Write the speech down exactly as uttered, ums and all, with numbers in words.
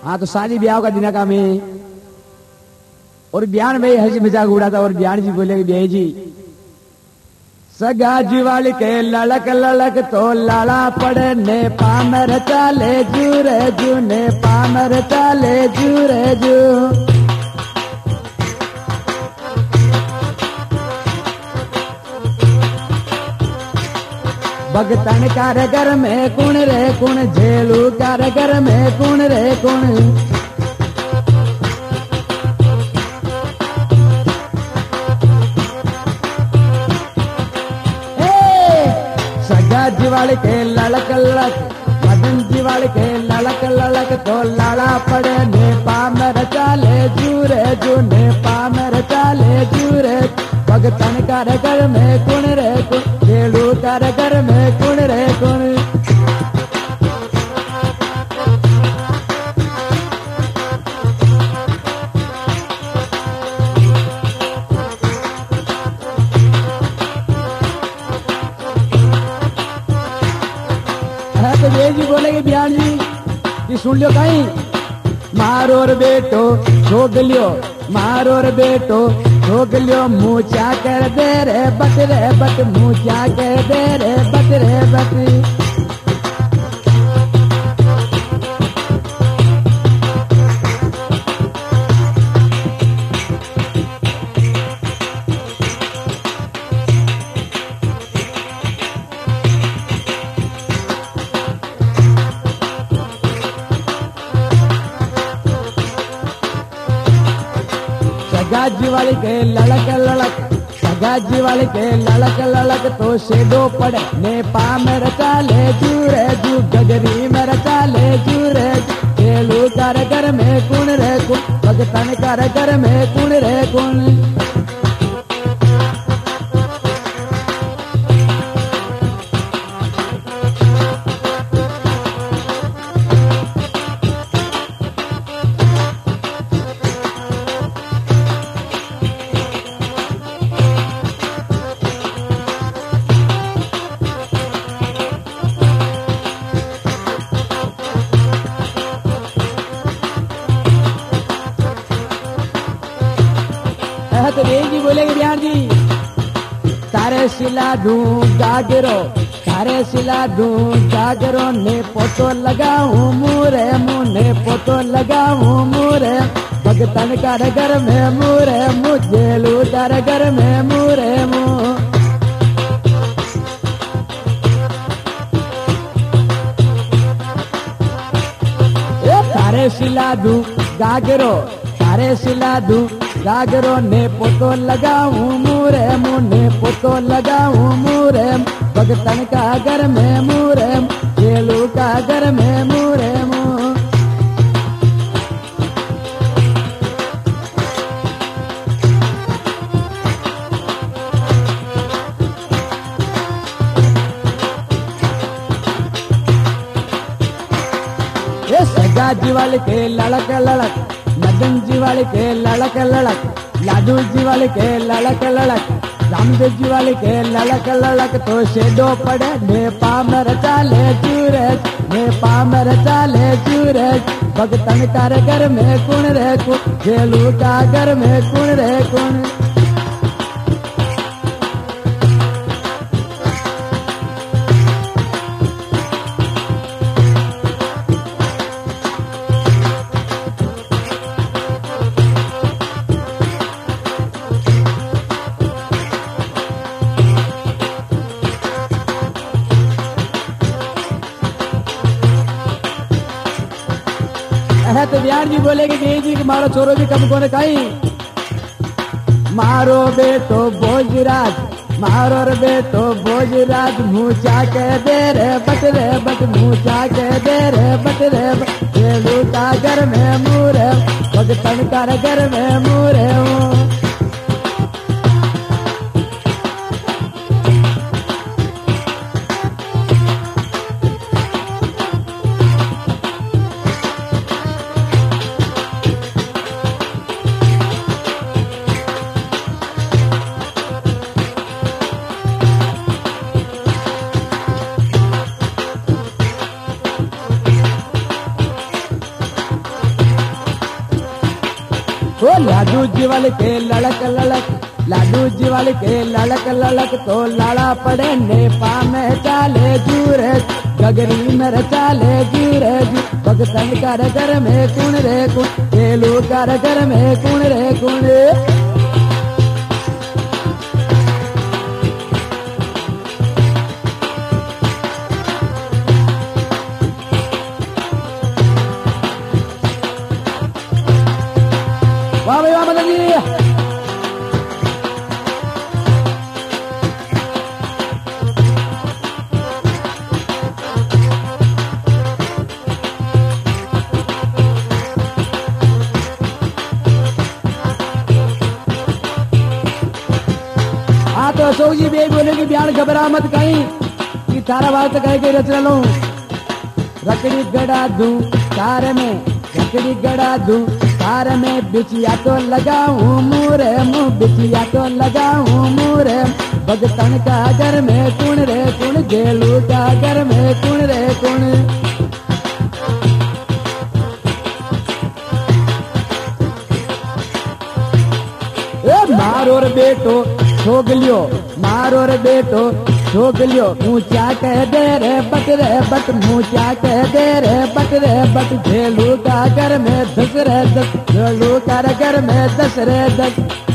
हाँ तो शादी ब्याह का दिन का में और बयान में हंसी मजाक उड़ाता और बयान जी बोले ब्याह जी सगा जीवाल के लड़क लड़क तो लाला पड़े ने पामर चाले जूरे जू ने पामर चाले जूरे जू भगतन कारगर में कुण रे कुण झेलू कारगर में कुण रे कुण सगा जीवाल के लड़क लड़क मदन जीवाल के लड़क लड़क तो लाला पड़े ने पामर चाले जूरे जू ने पामर चाले जूरे भगतन कारगर में कुण रे कुण झेलू कारगर में कुण रे कुण तो ये जी बोलेगे बयान जी कि सुन लो कहीं मारो रे बेटो ठोक लियो मारो रे बेटो ठोक लियो मुँह चा कर दे रे बट रे बट मुँह चा कर दे रे बट रे बट सगाजी वाले के लड़क लड़क सगाजी वाले के लड़क लड़क तो शेडो पड़े ने पामर चाले जूरे जू गजरी में चाले जूरे खेलू कारगर में कुण रे कुण भगतन कारगर में कुण रे कुण तो जी बोलेगे बयान जी तारे सिला दू गागरो तारे सिला दू गागरो ने पोतो लगाऊं मुरे मुँह ने पोतो लगाऊं मुरे भगतन कारगर में मुरे मुझे लू कारगर में मुरे मुँह तारे सिला दू गागरो तारे सिला दू गागरो ने पोतो लगाऊं मुरे मुने पोतो लगाऊं मुरे भगतन का घर में मुरे खेलू का घर में मुरे मुँह ये सगा जीवाल के लड़क लड़क मदन जी वाले के लड़क लड़क लाडू जी वाले के लड़क लड़क रामदेव जी वाले के लड़क लड़क तो शेडो पड़े ने पामर चाले जूरज ने पामर चाले जूरज भगतन कारगर में कुण रे कुण खेलू कागर में कुण रे कुण है तो बयान जी बोलेगी नहीं जी कि मारो छोरो भी कम कोने कहीं मारो बेटो भोजराज मारो रे बेटो भोजराज मुँह चाके दे रे बट रे बट मुँह चाके दे रे बट रे खेलू कागर में मुरे भगतन कारगर में मुरे हूँ ओ लाडू जी वाले के लड़क लड़क, लाडू जी वाले के लड़क लड़क, तो लाड़ा पड़े नेपा में चाले जूरे, गगरी में चाले जूरे जी, भगतन कर घर में कुण रे कुण, केलू कर घर में कुण रे कुण। वाह भाई वाह मदन जी। हाँ तो अशोक जी भी बोले कि बयान घबरा मत कहीं कि तारा बात कह के रच लो, रकड़ी गड़ा दूं तारे में, रकड़ी गड़ा दूं तार में, बिछिया तो लगाऊं मुरे मुँह, बिछिया तो लगाऊं मुरे, भगतन का घर में कुण रे कुण, गेलू का घर में कुण रे कुण। ए मारो रे बेटो ठोक लियो, मारो रे बेटो ठोक लियो, ऊंचा कह दे रे बट रे बट, ऊंचा कह दे रे बट रे बट, झेलू का घर में दस रे दस, झेलू का घर में दस रे दस।